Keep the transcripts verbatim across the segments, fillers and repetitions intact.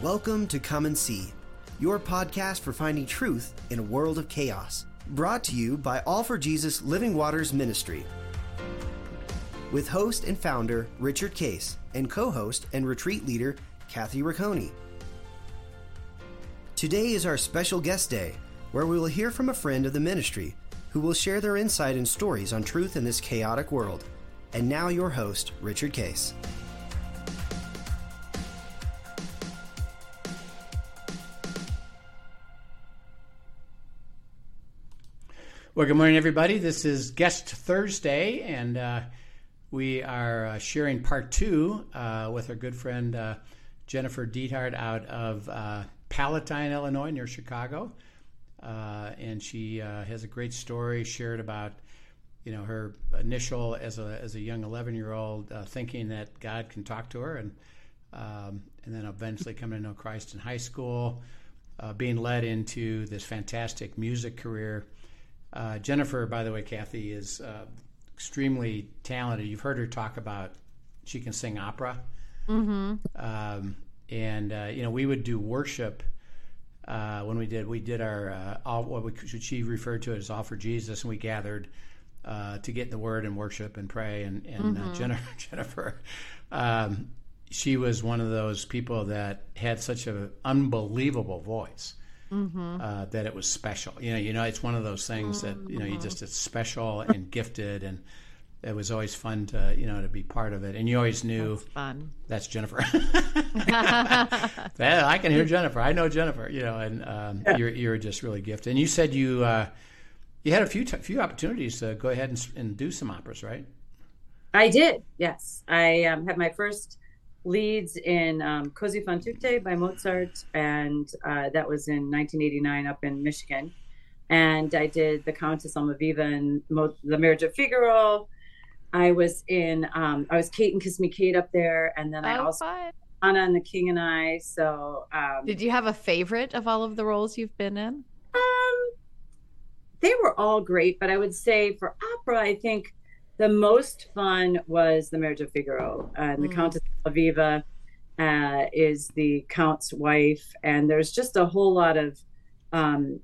Welcome to Come and See, your podcast for finding truth in a world of chaos. Brought to you by All for Jesus Living Waters Ministry. With host and founder Richard Case and co-host and retreat leader Kathy Riccone. Today is our special guest day, where we will hear from a friend of the ministry who will share their insight and stories on truth in this chaotic world. And now your host, Richard Case. Well, good morning, everybody. This is Guest Thursday, and uh, we are uh, sharing part two uh, with our good friend uh, Jennifer Diethard out of uh, Palatine, Illinois, near Chicago. Uh, and she uh, has a great story shared about, you know, her initial as a as a young eleven-year-old uh, thinking that God can talk to her, and um, and then eventually coming to know Christ in high school, uh, being led into this fantastic music career. Uh, Jennifer, by the way, Kathy, is uh, extremely talented. You've heard her talk about she can sing opera. Mm-hmm. Um, and, uh, you know, we would do worship uh, when we did, we did our, uh, all, what we, she referred to as All for Jesus, and we gathered uh, to get in the Word and worship and pray. And, and Mm-hmm. uh, Jennifer, Jennifer um, she was one of those people that had such an unbelievable voice. Mm-hmm. Uh, that it was special. You know, you know, it's one of those things that, you know, you just, it's special and gifted, and it was always fun to, you know, to be part of it. And you always knew That's fun. That's Jennifer. Yeah, I can hear Jennifer. I know Jennifer, you know, and um, Yeah. you're, you're just really gifted. And you said you, uh, you had a few, t- few opportunities to go ahead and, and do some operas, right? I did, yes. I um, had my first leads in um, Così fan tutte by Mozart, and uh, that was in nineteen eighty-nine up in Michigan. And I did The Countess Almaviva and Mo- The Marriage of Figaro. I was in, um, I was Kate and Kiss Me Kate up there, and then I Oh, also fun. Anna and the King and I. So um, Did you have a favorite of all of the roles you've been in? Um, they were all great, but I would say for opera, I think the most fun was The Marriage of Figaro. And the Mm. Countess Aviva uh, is the Count's wife, and there's just a whole lot of, um,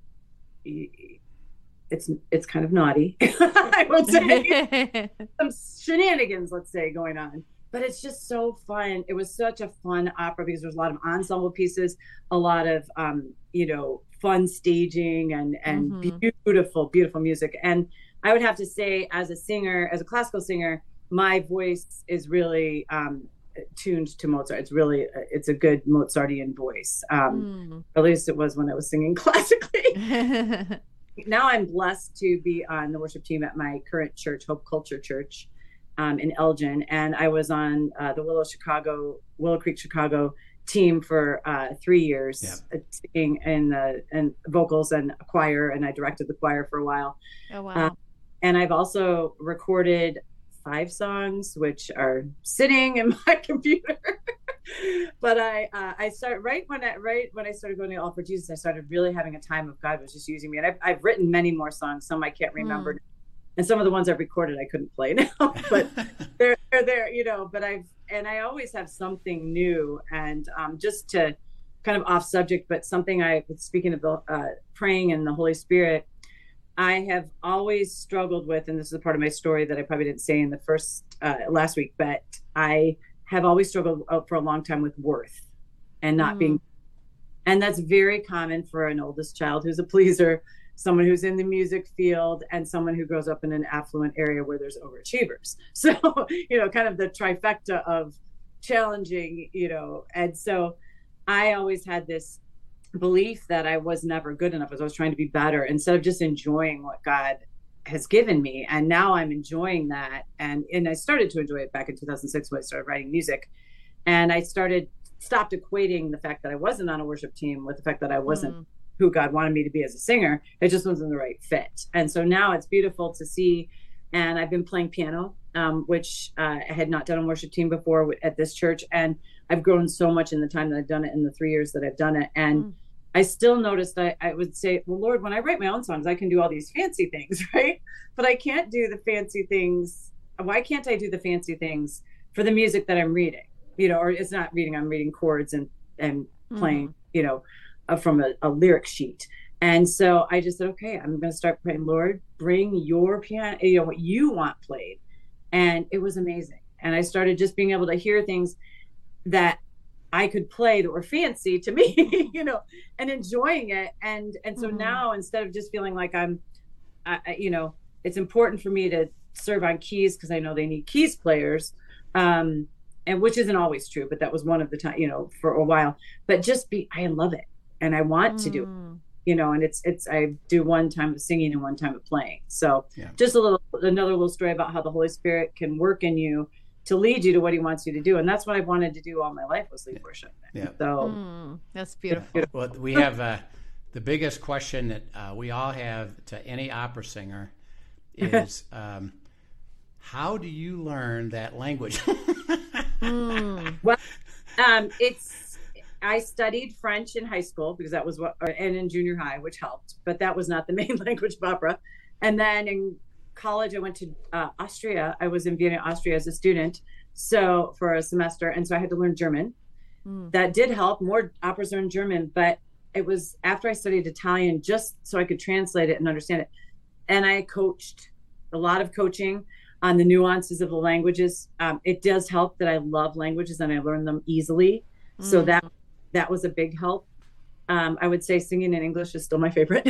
it's it's kind of naughty, I would say, some shenanigans, let's say, going on. But it's just so fun. It was such a fun opera because there's a lot of ensemble pieces, a lot of, um, you know, fun staging and, and Mhm. beautiful, beautiful music. And I would have to say, as a singer, as a classical singer, my voice is really um, tuned to Mozart. It's really, it's a good Mozartian voice. Um, At least it was when I was singing classically. Mm. Now I'm blessed to be on the worship team at my current church, Hope Culture Church, um, in Elgin. And I was on uh, the Willow Chicago, Willow Creek, Chicago team for uh, three years, Yeah. uh, singing in the and vocals and a choir, and I directed the choir for a while. Oh, wow. Uh, and I've also recorded five songs, which are sitting in my computer. But I uh, I started right when I right when I started going to All for Jesus, I started really having a time of God was just using me. And I've, I've written many more songs. Some I can't remember. Mm. And some of the ones I've recorded I couldn't play now. But they're, they're there, you know, but I've, and I always have something new. And um, just to kind of off subject, but something I, speaking of the uh, praying and the Holy Spirit, I have always struggled with, and this is a part of my story that I probably didn't say in the first, uh, last week, but I have always struggled uh, for a long time with worth and not Mm. being, and that's very common for an oldest child who's a pleaser, someone who's in the music field, and someone who grows up in an affluent area where there's overachievers. So, you know, kind of the trifecta of challenging, you know, and so I always had this belief that I was never good enough as I was trying to be better instead of just enjoying what God has given me. And now I'm enjoying that. And, and I started to enjoy it back in two thousand six when I started writing music. And I started, stopped equating the fact that I wasn't on a worship team with the fact that I wasn't Mm. who God wanted me to be as a singer. It just wasn't the right fit. And so now it's beautiful to see. And I've been playing piano, um, which uh, I had not done on worship team before at this church. And I've grown so much in the time that I've done it, in the three years that I've done it. And Mm. I still noticed I, I would say, well, Lord, when I write my own songs, I can do all these fancy things, right? But I can't do the fancy things. Why can't I do the fancy things for the music that I'm reading? You know, or it's not reading, I'm reading chords and, and playing, you know, uh, from a, a lyric sheet. And so I just said, okay, I'm going to start praying, Lord, bring your piano, you know, what you want played. And it was amazing. And I started just being able to hear things that I could play that were fancy to me, you know, and enjoying it. And, and so mm-hmm. now instead of just feeling like I'm, I, you know, it's important for me to serve on keys because I know they need keys players. Um, and which isn't always true, but that was one of the time, you know, for a while, but just be, I love it. And I want mm. to do it, you know, and it's, it's, I do one time of singing and one time of playing. So yeah. just a little, another little story about how the Holy Spirit can work in you to lead you to what he wants you to do. And that's what I've wanted to do all my life was lead yeah. worship. Yeah. So mm, that's beautiful. Well, we have uh, the biggest question that uh, we all have to any opera singer is, um, how do you learn that language? mm. Well, um, it's, I studied French in high school because that was what, and in junior high, which helped, but that was not the main language of opera. And then in college, I went to uh, Austria. I was in Vienna, Austria as a student. So for a semester. And so I had to learn German. Mm. That did help. More operas are in German, but it was after I studied Italian, just so I could translate it and understand it. And I coached a lot of coaching on the nuances of the languages. Um, it does help that I love languages and I learn them easily. Mm. So that, that was a big help. Um, I would say singing in English is still my favorite.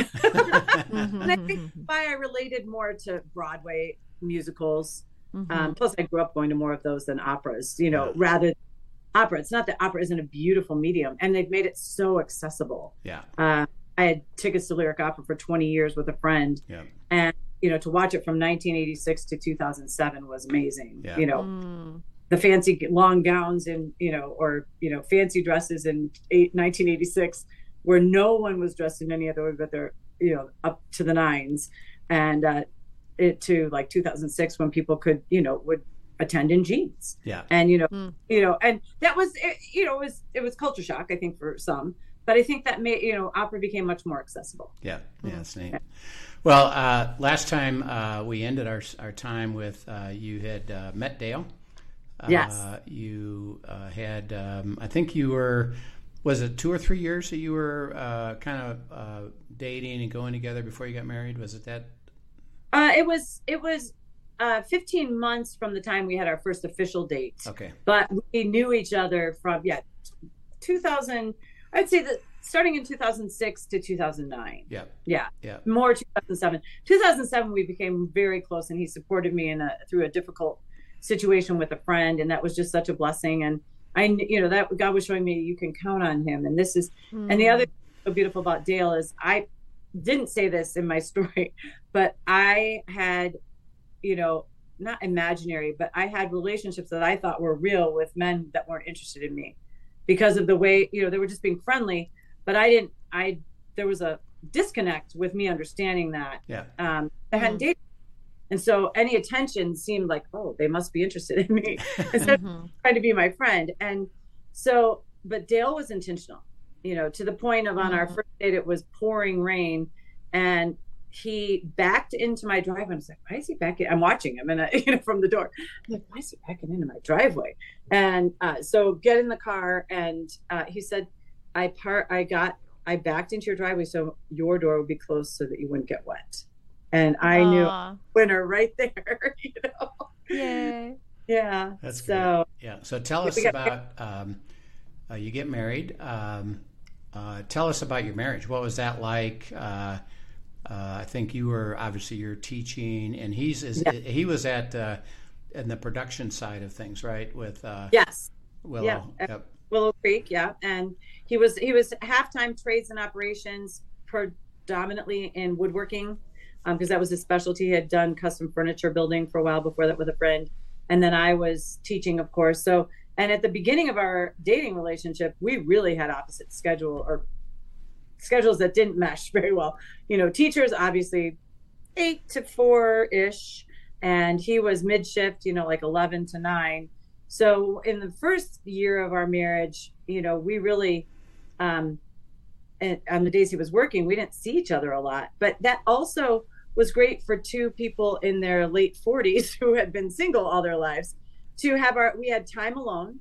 And I think why I related more to Broadway musicals. Mm-hmm. Um, plus I grew up going to more of those than operas, you know, yeah. rather than opera. It's not that opera isn't a beautiful medium and they've made it so accessible. Yeah. Uh, I had tickets to Lyric Opera for twenty years with a friend. Yeah. And, you know, to watch it from nineteen eighty-six to two thousand seven was amazing. Yeah. You know, mm. the fancy long gowns and, you know, or, you know, fancy dresses in eight, nineteen eighty-six where no one was dressed in any other way but they're, you know, up to the nines. And uh, it to like two thousand six when people could, you know, would attend in jeans. Yeah. And, you know, mm. you know, and that was, it, you know, it was, it was culture shock, I think, for some. But I think that made, you know, opera became much more accessible. Yeah, yeah, that's neat. Well, uh, last time uh, we ended our our time with uh, you had uh, met Dale. Uh, yes. You uh, had, um, I think you were, was it two or three years that you were uh, kind of uh, dating and going together before you got married? Was it that? Uh, it was, it was uh, fifteen months from the time we had our first official date. Okay. But we knew each other from, yeah, two thousand, I'd say that starting in two thousand six to two thousand nine. Yeah. Yeah. Yeah. More two thousand seven. two thousand seven, we became very close and he supported me in a, through a difficult situation with a friend. And that was just such a blessing. And I, you know, that God was showing me you can count on him. And this is, mm. and the other thing so beautiful about Dale is I didn't say this in my story, but I had, you know, not imaginary, but I had relationships that I thought were real with men that weren't interested in me because of the way, you know, they were just being friendly, but I didn't, I, there was a disconnect with me understanding that. Yeah. Um, I hadn't dated. And so any attention seemed like, oh, they must be interested in me instead mm-hmm. of trying to be my friend. And so, but Dale was intentional, you know, to the point of on mm-hmm. our first date, it was pouring rain and he backed into my driveway. I was like, why is he backing? I'm watching him and I, you know, from the door. I'm like, why is he backing into my driveway? And uh, so get in the car. And uh, he said, I part, I got, I backed into your driveway so your door would be closed so that you wouldn't get wet. And I Aww. knew winner right there, you know. Yay. Yeah. That's so great. Yeah. So tell us about um, uh, you get married. Um, uh, tell us about your marriage. What was that like? Uh, uh, I think you were obviously you're teaching, and he's is, yeah. he was at uh, in the production side of things, right? With uh, yes, Willow. Yeah. Yep. Willow Creek, yeah, and he was he was halftime trades and operations, predominantly in woodworking. Because um, that was his specialty. He had done custom furniture building for a while before that with a friend. And then I was teaching, of course. So, and at the beginning of our dating relationship, we really had opposite schedule or schedules that didn't mesh very well. You know, teachers, obviously eight to four-ish. And he was mid-shift, you know, like eleven to nine. So in the first year of our marriage, you know, we really, um, and on the days he was working, we didn't see each other a lot. But that also was great for two people in their late forties who had been single all their lives to have our, we had time alone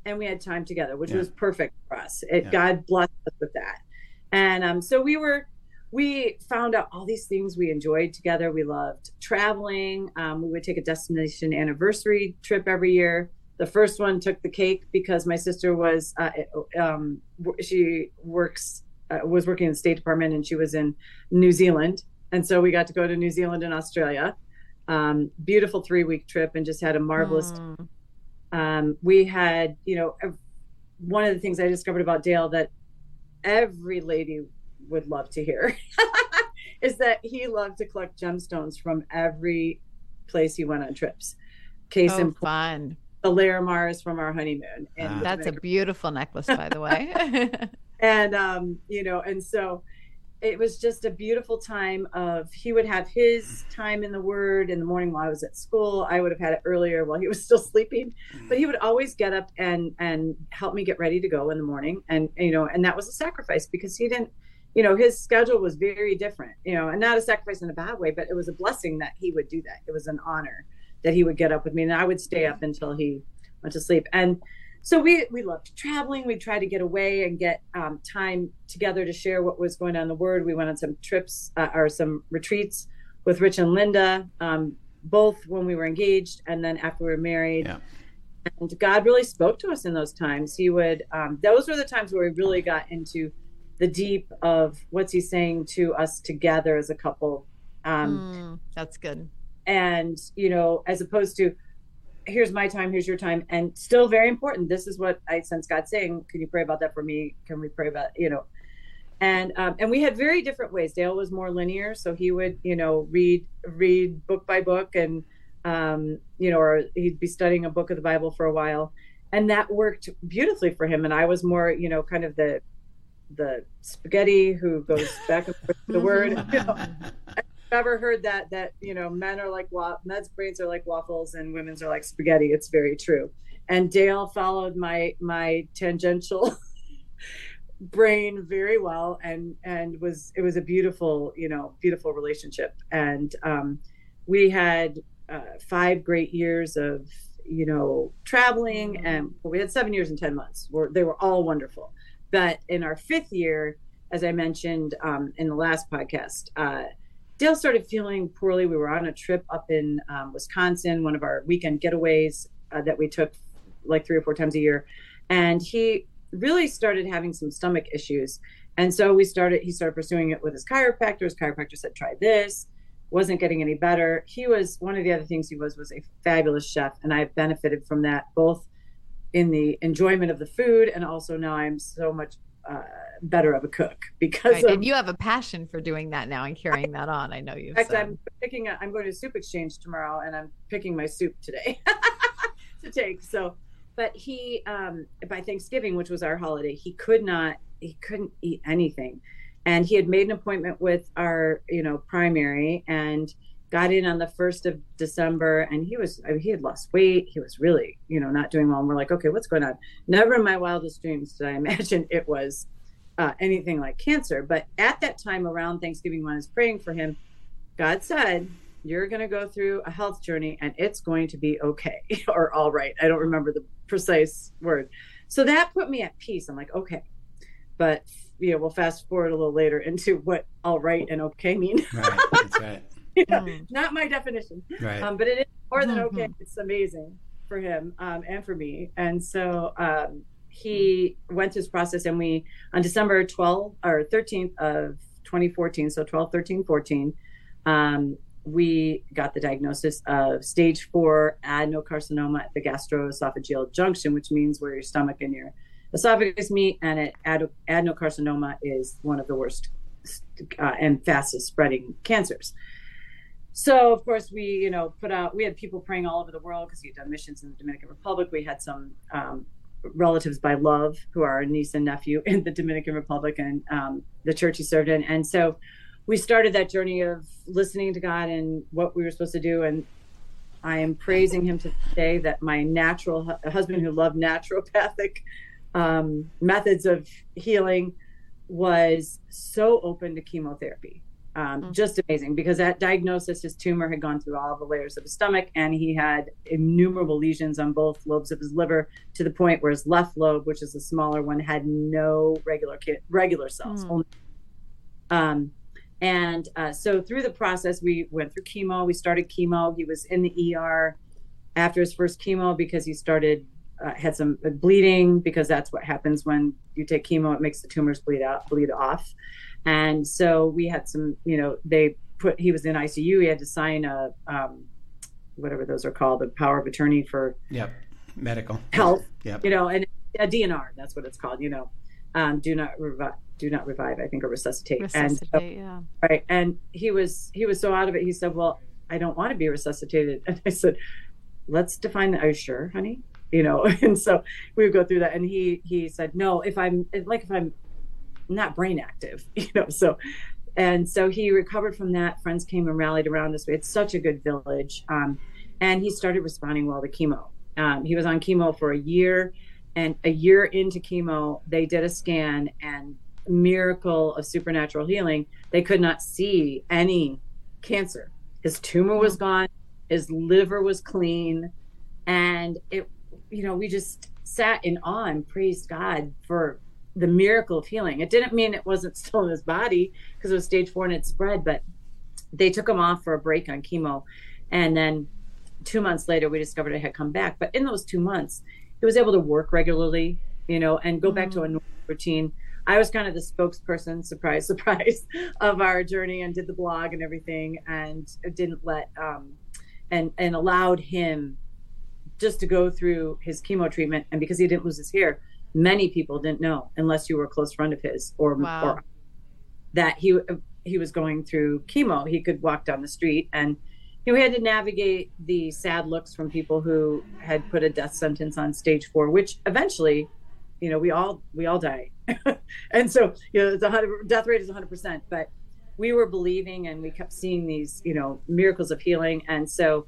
and we had time together, which Yeah. was perfect for us. It, Yeah. God blessed us with that. And um, so we were, we found out all these things we enjoyed together. We loved traveling. Um, we would take a destination anniversary trip every year. The first one took the cake because my sister was, uh, um, she works, uh, was working in the State Department, and she was in New Zealand. And so we got to go to New Zealand and Australia. Um, beautiful three week trip, and just had a marvelous Mm. um, we had, you know, one of the things I discovered about Dale that every lady would love to hear is that he loved to collect gemstones from every place he went on trips. Case Oh, in point, fun. the Laramars from our honeymoon. And Ah. That's a beautiful necklace, by the way. and um you know and so it was just a beautiful time of, he would have his time in the Word in the morning while I was at school. I would have had it earlier while he was still sleeping, but he would always get up and and help me get ready to go in the morning. And you know and that was a sacrifice, because he didn't, you know his schedule was very different, you know and not a sacrifice in a bad way, but it was a blessing that he would do that. It was an honor that he would get up with me, and I would stay up until he went to sleep. And so we we loved traveling. We tried to get away and get um, time together to share what was going on in the Word. We went on some trips uh, or some retreats with Rich and Linda, um, both when we were engaged and then after we were married. Yeah. And God really spoke to us in those times. He would, um, those were the times where we really got into the deep of what's he saying to us together as a couple. Um, Mm, that's good. and, you know, as opposed to, here's my time, here's your time, and still very important. This is what I sense God saying. Can you pray about that for me? Can we pray about, you know, and, um, and we had very different ways. Dale was more linear. So he would, you know, read, read book by book, and, um, you know, or he'd be studying a book of the Bible for a while, and that worked beautifully for him. And I was more, you know, kind of the, the spaghetti who goes back and forth with the Word. You know, ever heard that that you know men are like wa- men's brains are like waffles and women's are like spaghetti? It's very true. And Dale followed my my tangential brain very well, and and was it was a beautiful you know beautiful relationship. And um we had uh, five great years of you know traveling, and well, we had seven years and ten months where they were all wonderful. But in our fifth year, as I mentioned um in the last podcast, uh Dale started feeling poorly. We were on a trip up in um, Wisconsin, one of our weekend getaways uh, that we took like three or four times a year. And he really started having some stomach issues. And so we started, he started pursuing it with his chiropractor. His chiropractor said, try this. Wasn't getting any better. He was, one of the other things he was, was a fabulous chef. And I benefited from that, both in the enjoyment of the food, and also now I'm so much uh, better of a cook because Right. of, And you have a passion for doing that now and carrying that on. I know you've in fact, said. I'm picking. A, I'm going to Soup Exchange tomorrow, and I'm picking my soup today to take. So, but he, um, by Thanksgiving, which was our holiday, he could not. He couldn't eat anything, and he had made an appointment with our, you know, primary, and got in on the first of December, and he was. I mean, he had lost weight. He was really, you know, not doing well. And we're like, okay, what's going on? Never in my wildest dreams did I imagine it was uh, anything like cancer. But at that time around Thanksgiving, when I was praying for him, God said, you're going to go through a health journey, and it's going to be okay or all right. I don't remember the precise word. So that put me at peace. I'm like, okay. But, you know, we'll fast forward a little later into what all right and okay mean. Right. That's right. You know, Mm. not my definition. Right. Um, but it is more than okay. Mhm. It's amazing for him um, and for me. And so um, he went through this process, and we, on December twelfth or thirteenth of twenty fourteen, so twelve, thirteen, fourteen, um, we got the diagnosis of stage four adenocarcinoma at the gastroesophageal junction, which means where your stomach and your esophagus meet. And it, ad- adenocarcinoma is one of the worst uh, and fastest spreading cancers. So, of course, we, you know, put out, we had people praying all over the world because we had done missions in the Dominican Republic. We had some um, relatives by love who are a niece and nephew in the Dominican Republic, and um, the church he served in. And so we started that journey of listening to God and what we were supposed to do. And I am praising him today that my natural hu- husband, who loved naturopathic um, methods of healing, was so open to chemotherapy. Um, Mm. Just amazing, because at diagnosis, his tumor had gone through all the layers of his stomach, and he had innumerable lesions on both lobes of his liver, to the point where his left lobe, which is the smaller one, had no regular ki- regular cells. Mm. Only, um, and uh, so through the process, we went through chemo. We started chemo. He was in the E R after his first chemo because he started uh, had some bleeding, because that's what happens when you take chemo. It makes the tumors bleed out, bleed off. And so we had some, you know, they put, he was in I C U. He had to sign a, um, whatever those are called, a power of attorney for Yep. Medical health, Yep. you know, and a D N R, that's what it's called, you know, um, do not revive, do not revive, I think, or resuscitate. Resuscitate, and, yeah. Right. And he was, he was so out of it. He said, well, I don't want to be resuscitated. And I said, let's define that. Are you sure, honey? You know? And so we would go through that. And he, he said, no, if I'm like, if I'm not brain active, you know? So, and so he recovered from that. Friends came and rallied around us. We had such a good village. Um, and he started responding well to chemo. Um, he was on chemo for a year, and a year into chemo, they did a scan, and miracle of supernatural healing. They could not see any cancer. His tumor was gone. His liver was clean. And it, you know, we just sat in awe and praised God for the miracle of healing. It didn't mean it wasn't still in his body, because it was stage four and it spread, but they took him off for a break on chemo. And then two months later, we discovered it had come back. But in those two months, he was able to work regularly, you know, and go mm-hmm. back to a normal routine. I was kind of the spokesperson, surprise, surprise, of our journey, and did the blog and everything, and didn't let, um, and, and allowed him just to go through his chemo treatment. And because he didn't lose his hair, many people didn't know, unless you were a close friend of his, or, wow. or that he he was going through chemo. He could walk down the street, and you know, we had to navigate the sad looks from people who had put a death sentence on stage four, which eventually, you know, we all we all die. And so, you know, the hundred, death rate is one hundred percent, but we were believing, and we kept seeing these, you know, miracles of healing. And so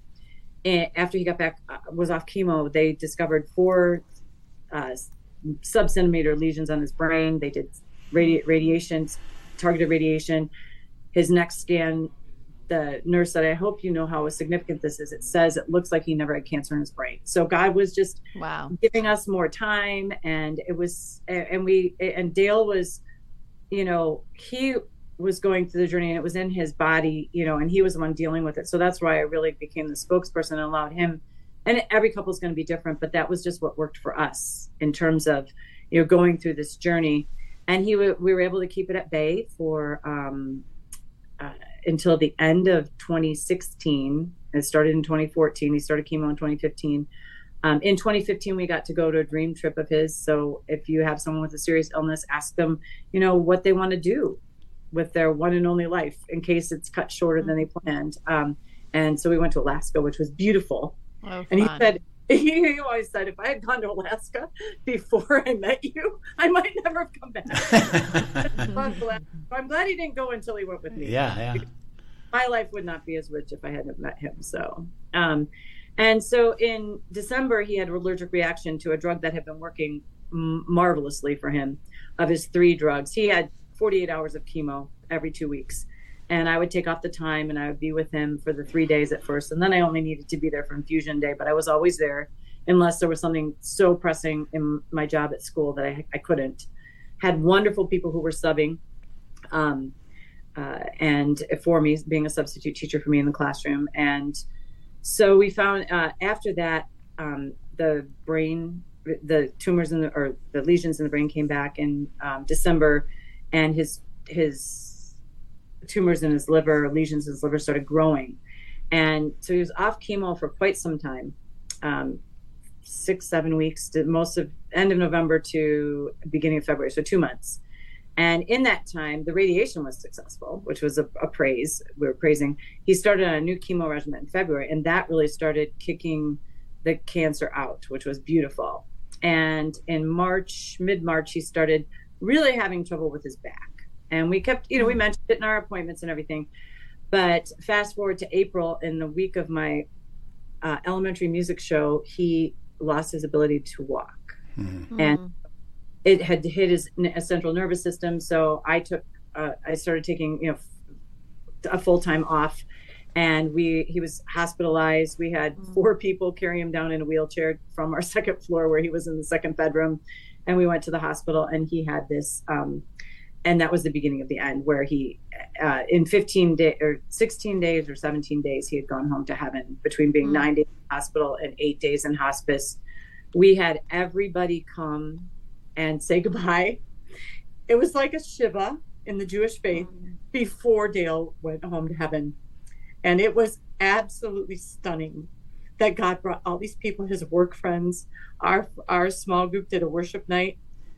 after he got back, uh, was off chemo, they discovered four uh, sub-centimeter lesions on his brain. They did radi- radiation, targeted radiation. His next scan, the nurse said, I hope you know how significant this is. It says it looks like he never had cancer in his brain. So God was just wow. giving us more time. And it was, and we, and Dale was, you know, he was going through the journey, and it was in his body, you know, and he was the one dealing with it. So that's why I really became the spokesperson and allowed him. And every couple is going to be different, but that was just what worked for us in terms of, you know, going through this journey. And he, w- we were able to keep it at bay for, um, uh, until the end of twenty sixteen. It started in twenty fourteen. He started chemo in twenty fifteen. Um, in twenty fifteen, we got to go to a dream trip of his. So if you have someone with a serious illness, ask them, you know, what they want to do with their one and only life, in case it's cut shorter than they planned. Um, and so we went to Alaska, which was beautiful. Oh, and he fun. said, he always said, if I had gone to Alaska before I met you, I might never have come back. So I'm glad he didn't go until he went with me. Yeah, yeah. My life would not be as rich if I hadn't met him. So, um, and so in December, he had an allergic reaction to a drug that had been working m- marvelously for him. Of his three drugs, he had forty-eight hours of chemo every two weeks. And I would take off the time, and I would be with him for the three days at first. And then I only needed to be there for infusion day, but I was always there unless there was something so pressing in my job at school that I, I couldn't. Had wonderful people who were subbing um, uh, and for me, being a substitute teacher for me in the classroom. And so we found uh, after that, um, the brain, the tumors in the, or the lesions in the brain came back in um, December, and his, his, tumors in his liver, lesions in his liver started growing. And so he was off chemo for quite some time, um, six, seven weeks, to most of end of November to beginning of February, so two months. And in that time, the radiation was successful, which was a, a praise. We were praising. He started on a new chemo regimen in February, and that really started kicking the cancer out, which was beautiful. And in March, mid-March, he started really having trouble with his back. And we kept, you know, we mentioned it in our appointments and everything. But fast forward to April, in the week of my uh, elementary music show, he lost his ability to walk. Mm-hmm. And it had hit his central nervous system. So I took, uh, I started taking, you know, a full-time off. And we he was hospitalized. We had four people carry him down in a wheelchair from our second floor where he was in the second bedroom. And we went to the hospital, and he had this, um, and that was the beginning of the end, where he, uh, in fifteen days or sixteen days or seventeen days, he had gone home to heaven between being mm. nine days in the hospital and eight days in hospice. We had everybody come and say goodbye. It was like a Shiva in the Jewish faith before Dale went home to heaven. And it was absolutely stunning that God brought all these people, his work friends. Our our small group did a worship night.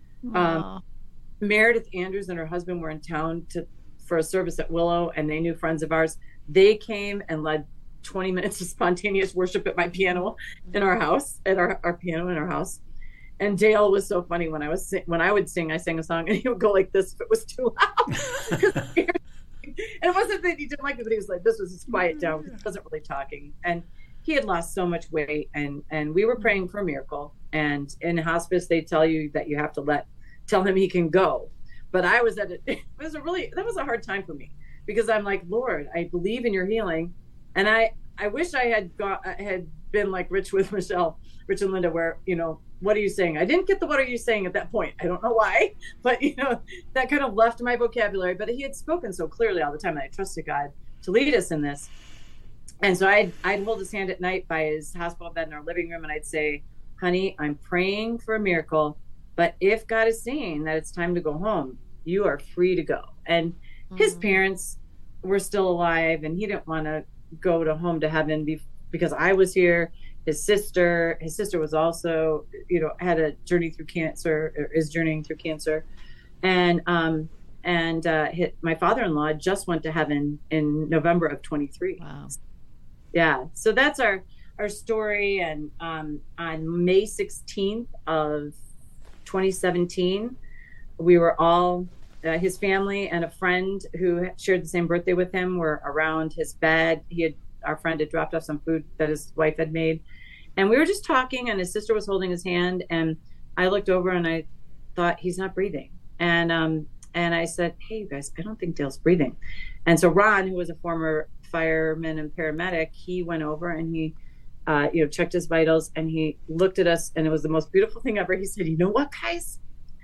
Um, Meredith Andrews and her husband were in town to for a service at Willow, and they knew friends of ours. They came and led twenty minutes of spontaneous worship at my piano in our house, at our, our piano in our house. And Dale was so funny when I was sing, when I would sing, I sang a song, and he would go like this if it was too loud. And it wasn't that he didn't like it, but he was like, this was his quiet down because he wasn't really talking. And he had lost so much weight, and and we were praying for a miracle. And in hospice, they tell you that you have to let tell him he can go. But I was at it. It was a really that was a hard time for me, because I'm like, Lord, I believe in your healing, and I I wish I had got had been like Rich with Michelle, Rich and Linda, where, you know, what are you saying? I didn't get the what are you saying at that point. I don't know why, but, you know, that kind of left my vocabulary. But he had spoken so clearly all the time, and I trusted God to lead us in this. And so I'd, I'd hold his hand at night by his hospital bed in our living room, and I'd say, honey, I'm praying for a miracle, but if God is saying that it's time to go home, you are free to go. And mm-hmm. his parents were still alive, and he didn't want to go to home to heaven be, because I was here. His sister, his sister was also, you know, had a journey through cancer, or is journeying through cancer. And, um, and, uh, hit, my father-in-law just went to heaven in November of twenty-three. Wow. Yeah. So that's our, our story. And, um, on May sixteenth of twenty seventeen, we were all, uh, his family and a friend who shared the same birthday with him were around his bed. He had, our friend had dropped off some food that his wife had made, and we were just talking, and his sister was holding his hand, and I looked over and I thought, he's not breathing. And, um, and I said, hey, you guys, I don't think Dale's breathing. And so Ron, who was a former fireman and paramedic, he went over and he, uh, you know, checked his vitals, and he looked at us, and it was the most beautiful thing ever. He said, you know what, guys,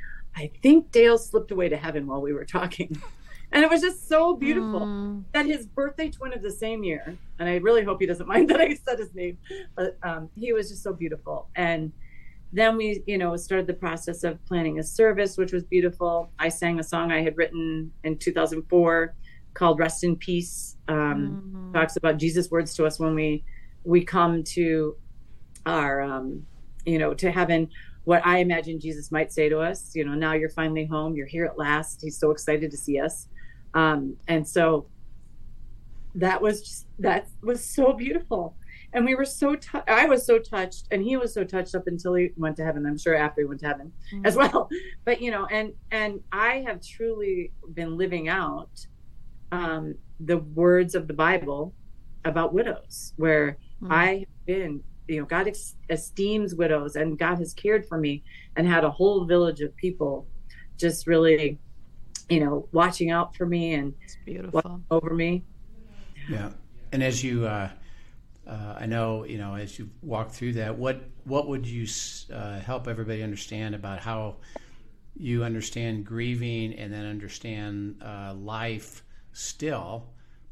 I think Dale slipped away to heaven while we were talking. And it was just so beautiful mm. that his birthday twin of the same year, and I really hope he doesn't mind that I said his name, but um, he was just so beautiful. And then we, you know, started the process of planning a service, which was beautiful. I sang a song I had written in two thousand four called Rest in Peace. Um, mm. Talks about Jesus' words to us when we, we come to our, um, you know, to heaven. What I imagine Jesus might say to us, you know, now you're finally home. You're here at last. He's so excited to see us. Um, and so that was just, that was so beautiful. And we were so, t- I was so touched, and he was so touched up until he went to heaven. I'm sure after he went to heaven mm-hmm. as well. But, you know, and, and I have truly been living out, um, the words of the Bible about widows, where mm-hmm. I have been, you know, God ex- esteems widows, and God has cared for me and had a whole village of people just really, you know, watching out for me and it's beautiful over me. Yeah. yeah. And as you, uh, uh, I know, you know, as you walk through that, what, what would you uh, help everybody understand about how you understand grieving and then understand uh, life still,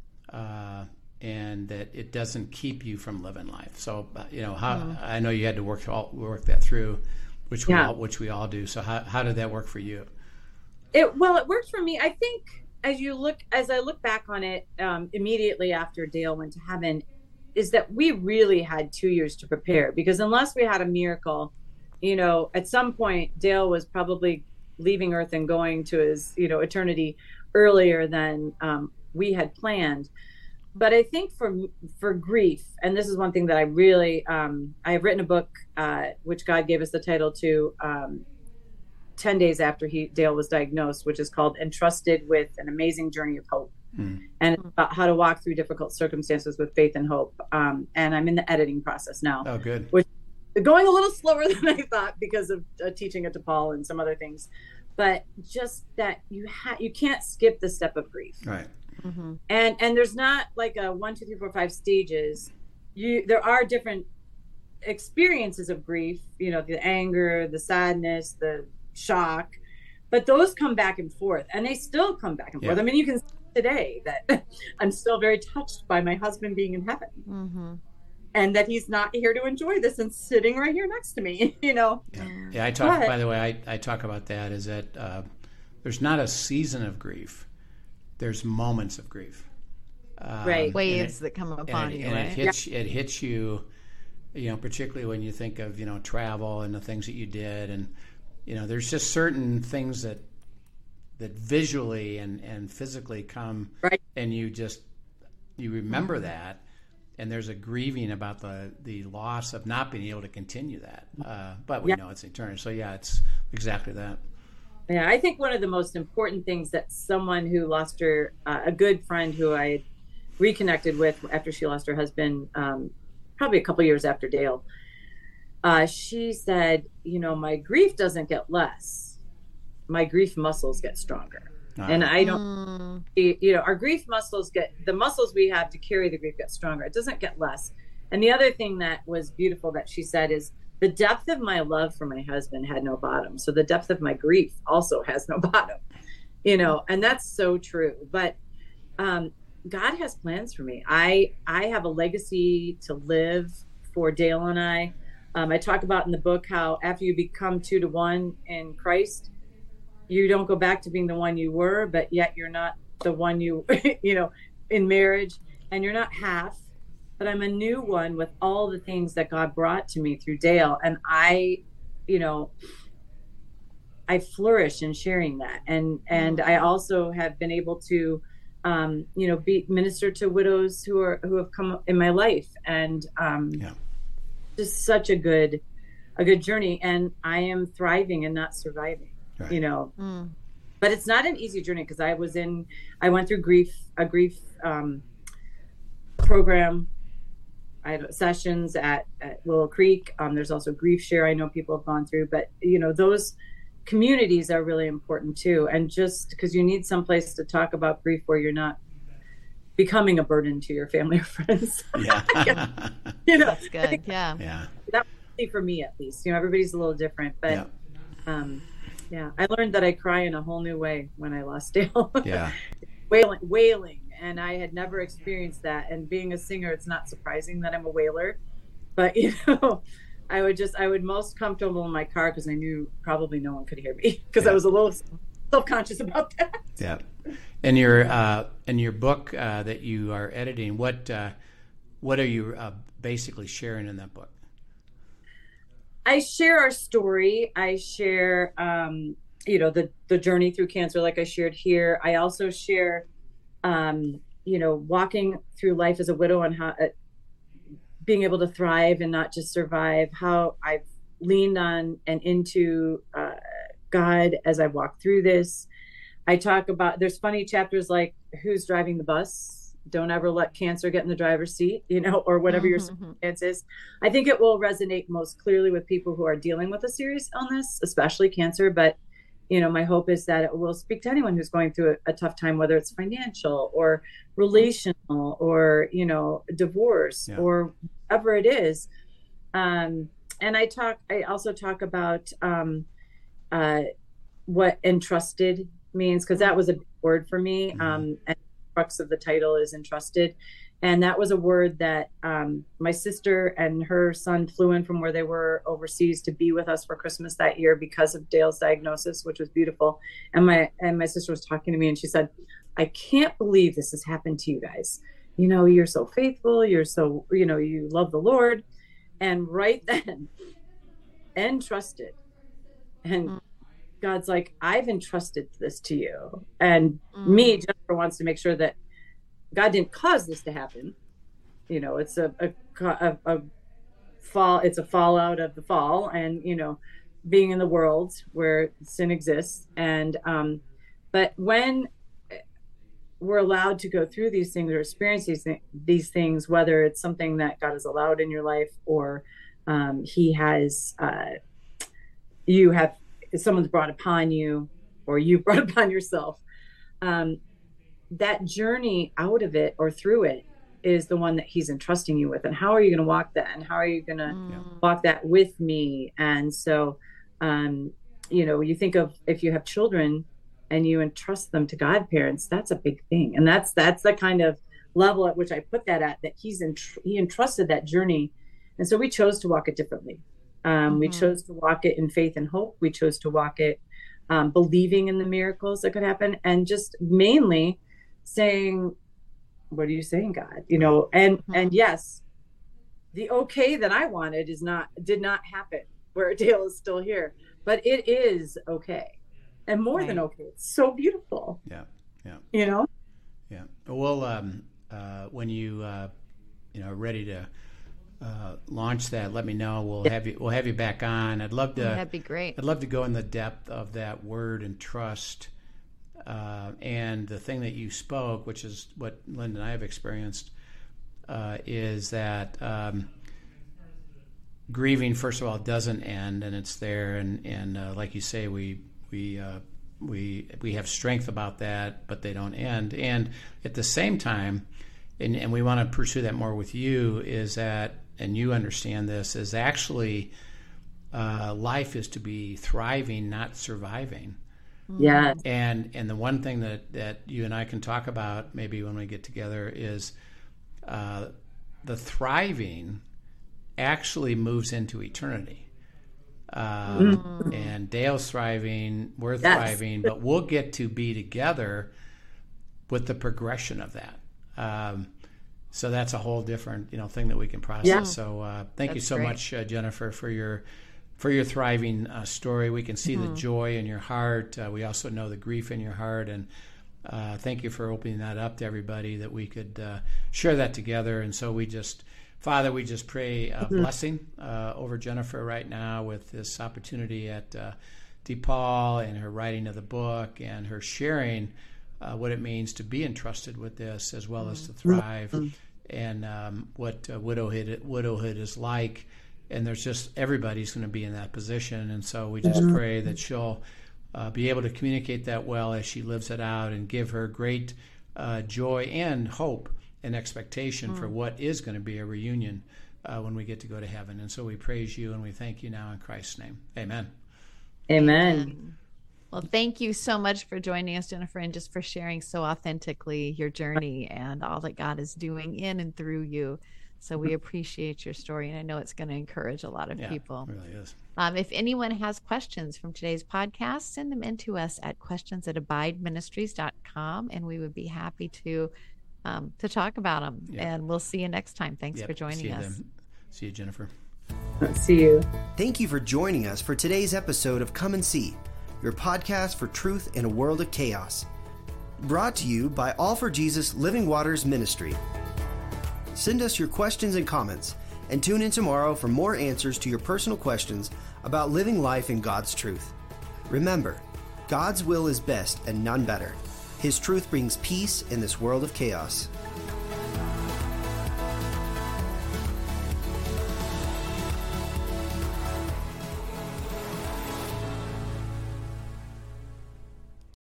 uh, and that it doesn't keep you from living life? So, you know, how, mm. I know you had to work all, work that through, which we yeah. all, which we all do. So how, how did that work for you? It, well, it worked for me. I think as you look, as I look back on it, um, immediately after Dale went to heaven, is that we really had two years to prepare, because unless we had a miracle, you know, at some point Dale was probably leaving Earth and going to his, you know, eternity earlier than um, we had planned. But I think for for grief, and this is one thing that I really, um, I have written a book, uh, which God gave us the title to, um, ten days after he Dale was diagnosed, which is called Entrusted with an Amazing Journey of Hope. Hmm. And it's about how to walk through difficult circumstances with faith and hope. Um, and I'm in the editing process now. Oh, good. Which is going a little slower than I thought because of uh, teaching it to Paul and some other things. But just that you ha- you can't skip the step of grief. Right. Mm-hmm. And and there's not like a one, two, three, four, five stages. You there are different experiences of grief, you know, the anger, the sadness, the shock, but those come back and forth, and they still come back and yeah. forth. I mean, you can see today that I'm still very touched by my husband being in heaven. Mm-hmm. And that he's not here to enjoy this and sitting right here next to me, you know. Yeah, yeah I talk, but, by the way, I, I talk about that is that uh, there's not a season of grief. There's moments of grief. Um, right. Waves it, that come upon and it, you, and right? it hits, yeah. it hits you, you know, particularly when you think of, you know, travel and the things that you did. And, you know, there's just certain things that that visually and, and physically come, right. and you just, you remember mm-hmm. that. And there's a grieving about the, the loss of not being able to continue that. Uh, but we yeah. know it's eternal. So, yeah, it's exactly that. Yeah, I think one of the most important things that someone who lost her, uh, a good friend who I reconnected with after she lost her husband, um, probably a couple years after Dale, uh, she said, you know, my grief doesn't get less. My grief muscles get stronger. And I don't, mm. you know, our grief muscles get, the muscles we have to carry the grief get stronger. It doesn't get less. And the other thing that was beautiful that she said is the depth of my love for my husband had no bottom. So the depth of my grief also has no bottom, you know, and that's so true. But um, God has plans for me. I, I have a legacy to live for Dale and I. Um, I talk about in the book how after you become two to one in Christ, you don't go back to being the one you were, but yet you're not the one you, you know, in marriage, and you're not half, but I'm a new one with all the things that God brought to me through Dale. And I, you know, I flourish in sharing that. And, and I also have been able to, um, you know, be minister to widows who are, who have come in my life, and um, yeah. just such a good, a good journey. And I am thriving and not surviving. Right. You know, mm. but it's not an easy journey because I was in, I went through grief, a grief um, program. I had sessions at, at Willow Creek. Um, there's also Grief Share. I know people have gone through, but you know, those communities are really important too. And just because you need some place to talk about grief where you're not becoming a burden to your family or friends. Yeah. You know, that's good. Yeah. Yeah. That would be for me at least. You know, everybody's a little different, but yeah. um yeah, I learned that I cry in a whole new way when I lost Dale. Yeah. wailing, wailing. And I had never experienced that. And being a singer, it's not surprising that I'm a wailer. But, you know, I would just, I would most comfortable in my car because I knew probably no one could hear me because yeah. I was a little self-conscious about that. Yeah. And your, uh, in your book uh, that you are editing, what, uh, what are you uh, basically sharing in that book? I share our story. I share, um, you know, the, the journey through cancer, like I shared here. I also share, um, you know, walking through life as a widow and how uh, being able to thrive and not just survive, how I've leaned on and into uh, God as I walk through this. I talk about, there's funny chapters like who's driving the bus. Don't ever let cancer get in the driver's seat, you know, or whatever mm-hmm. your circumstance is. I think it will resonate most clearly with people who are dealing with a serious illness, especially cancer. But, you know, my hope is that it will speak to anyone who's going through a, a tough time, whether it's financial or relational or, you know, divorce yeah. or whatever it is. Um, and I talk, I also talk about um, uh, what entrusted means, because that was a big word for me. Mm-hmm. Um, and crux of the title is entrusted, and that was a word that um, my sister and her son flew in from where they were overseas to be with us for Christmas that year because of Dale's diagnosis, which was beautiful. And my and my sister was talking to me, and she said, "I can't believe this has happened to you guys. You know, you're so faithful. You're so, you know, you love the Lord." And right then, entrusted, and mm. God's like, I've entrusted this to you. And mm. me, Jennifer, wants to make sure that God didn't cause this to happen. You know, it's a, a, a, a fall, it's a fallout of the fall and, you know, being in the world where sin exists. And, um, but when we're allowed to go through these things or experience these, th- these things, whether it's something that God has allowed in your life or um, he has, uh, you have, someone's brought upon you or you brought upon yourself, um, that journey out of it or through it is the one that he's entrusting you with. And how are you going to walk that? And how are you going to mm. walk that with me? And so, um, you know, you think of if you have children and you entrust them to godparents, that's a big thing. And that's, that's the kind of level at which I put that at, that he's, in, he entrusted that journey. And so we chose to walk it differently. Um, mm-hmm. We chose to walk it in faith and hope. We chose to walk it um, believing in the miracles that could happen, and just mainly saying, what are you saying, God? You know, and, mm-hmm. and yes, the okay that I wanted is not, did not happen where Dale is still here, but it is okay. And more right. than okay. It's so beautiful. Yeah. Yeah. You know? Yeah. Well, um, uh, when you, uh, you know, are ready to uh, launch that, let me know. We'll yeah. have you, we'll have you back on. I'd love to, oh, that'd be great. I'd love to go in the depth of that word and trust. Uh, and the thing that you spoke, which is what Linda and I have experienced, uh, is that um, grieving, first of all, doesn't end, and it's there. And, and uh, like you say, we we uh, we we have strength about that, but they don't end. And at the same time, and, and we want to pursue that more with you, is that, and you understand this, is actually uh, life is to be thriving, not surviving. Yeah. And and the one thing that, that you and I can talk about maybe when we get together is uh, the thriving actually moves into eternity. Um, mm. And Dale's thriving, we're yes. thriving, but we'll get to be together with the progression of that. Um, so that's a whole different, you know, thing that we can process. Yeah. So uh, thank that's you so great. much, uh, Jennifer, for your for your thriving uh, story. We can see mm-hmm. the joy in your heart. Uh, we also know the grief in your heart. And uh, thank you for opening that up to everybody, that we could uh, share that together. And so we just, Father, we just pray a mm-hmm. blessing uh, over Jennifer right now with this opportunity at uh, DePaul, and her writing of the book, and her sharing uh, what it means to be entrusted with this, as well mm-hmm. as to thrive, mm-hmm. and um, what uh, widowhood, widowhood is like. And there's just, everybody's going to be in that position. And so we just mm-hmm. pray that she'll uh, be able to communicate that well as she lives it out, and give her great uh, joy and hope and expectation mm. for what is going to be a reunion uh, when we get to go to heaven. And so we praise you and we thank you now in Christ's name. Amen. Amen. Amen. Well, thank you so much for joining us, Jennifer, and just for sharing so authentically your journey and all that God is doing in and through you. So we appreciate your story, and I know it's going to encourage a lot of yeah, people. It really is. Um, if anyone has questions from today's podcast, send them in to us at questions at abide ministries dot com, and we would be happy to um, to talk about them. Yep. And we'll see you next time. Thanks yep. for joining see us. Then. See you, Jennifer. See you. Thank you for joining us for today's episode of Come and See, your podcast for truth in a world of chaos. Brought to you by All for Jesus Living Waters Ministry. Send us your questions and comments, and tune in tomorrow for more answers to your personal questions about living life in God's truth. Remember, God's will is best and none better. His truth brings peace in this world of chaos.